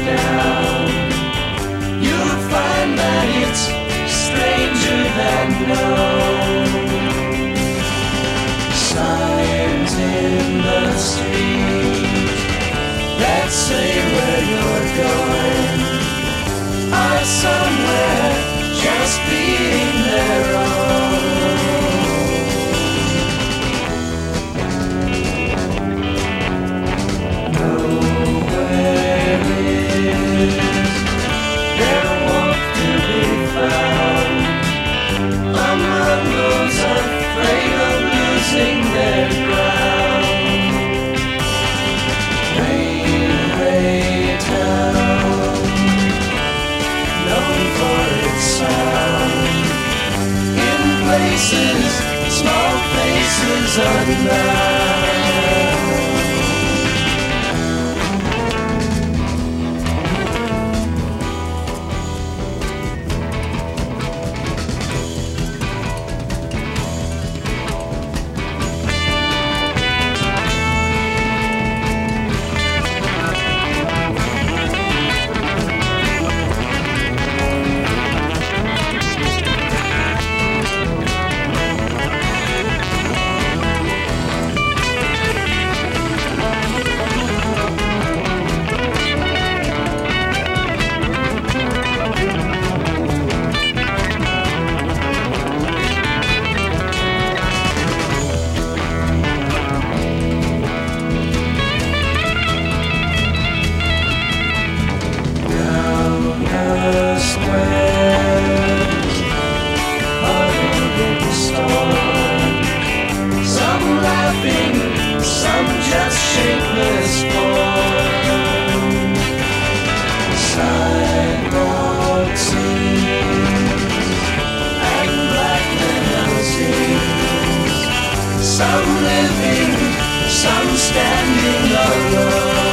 down, you'll find that it's stranger than known. Signs in the street that say where you're going are somewhere just being their own. Nowhere is there warmth to be found among those afraid of losing their ground. Railway town, known for its sound, in places, small faces unbound. Some living, some standing alone.